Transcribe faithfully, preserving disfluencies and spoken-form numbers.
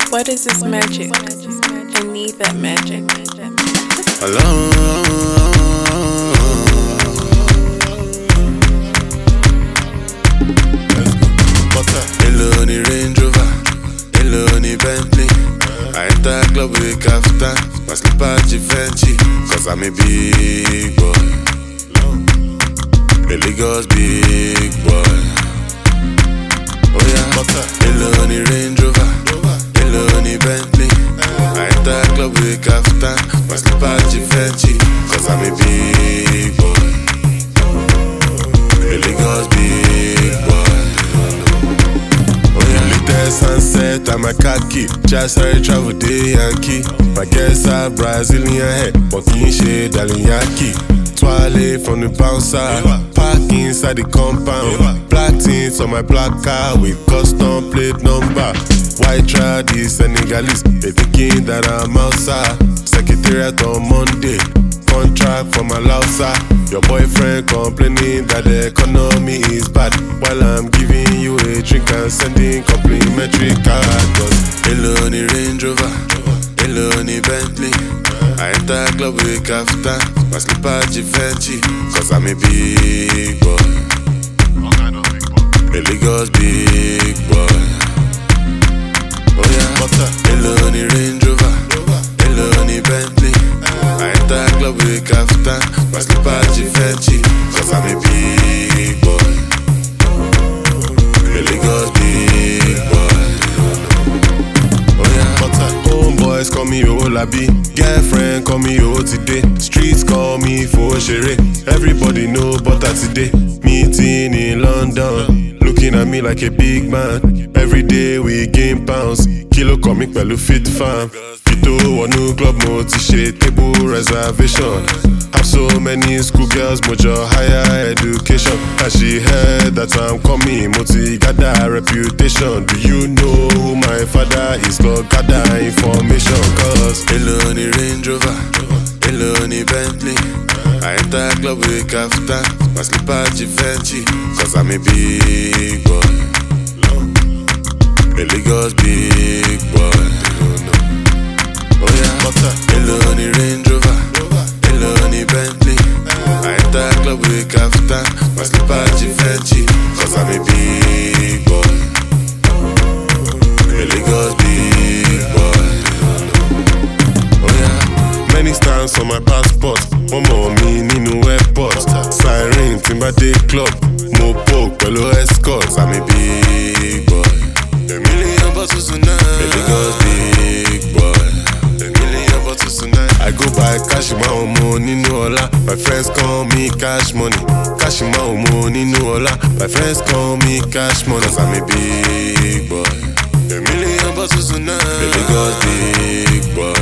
What is this magic? I need that magic. Alone. Hello, ni Range Rover. Hello, ni Bentley. I enter club with kaftan, my slipper Givenchy, cause I'm a big boy. The Lagos big boy. Oh yeah. Hello, ni Range Rover. Hello, ni Bentley. I enter club with kaftan, my slipper Givenchy, cause I'm a big boy. The Lagos big boy. Oh yeah. Latest sunset, I'm a khaki. Just started travel day Yankee. My guests are Brazilian head, but can't shade Yankee. Twirly from the bouncer, park inside the compound. Black tints on my black car with custom plate number. White tradies, Senegalese, they thinking that I'm outside. Secretariat on Monday, contract from my Lausa. Your boyfriend complaining that the economy is bad, while I'm giving you a drink and sending complimentary card. Cause hello, ni Range Rover, hello, ni Bentley. I enter club with kaftan, my slipper Givenchy, cause I'm a big boy. The Lagos big boy. Oh yeah. Hello, ni Range Rover. Hello, ni Bentley. I enter club with kaftan, my slipper Givenchy, cause I'm a big boy. The Lagos big boy. Oh yeah. Homeboys call me Olabi, girlfriend call me today. Streets call me Foshere. Everybody know butter today. Meeting in London, looking at me like a big man. Every day we gain pounds. Kilo comic pẹ̀lú fit farm. Vito wọnú club mo ti ṣe table reservation. Have so many schoolgirls mojo higher education. And she heard that I'm coming, mo ti gather reputation. Do you know who my father is? Lord gather information. Cause hello, ni Range Rover. Hello, ni Bentley. I enter club with kaftan, my slipper Givenchy, cause I'm a big boy. The Lagos big boy. Oh yeah. Hello, ni Range Rover. Hello, ni Bentley. I enter club with kaftan, my slipper Givenchy, cause I'm a big boy. The Lagos big boy. Oh yeah. Many stamps on my passport. One more me nínú airport. Siren tí n bá dé club. Mo poke pẹ̀lú escorts. I'm a big boy. A million bottles tonight. The Lagos big boy. A million bottles tonight. I go by cash my omo nínú ọlá. My friends call me cash money. Cash my omo nínú ọlá. My friends call me cash money. Cause I'm a big boy. A million bottles tonight. The Lagos big boy.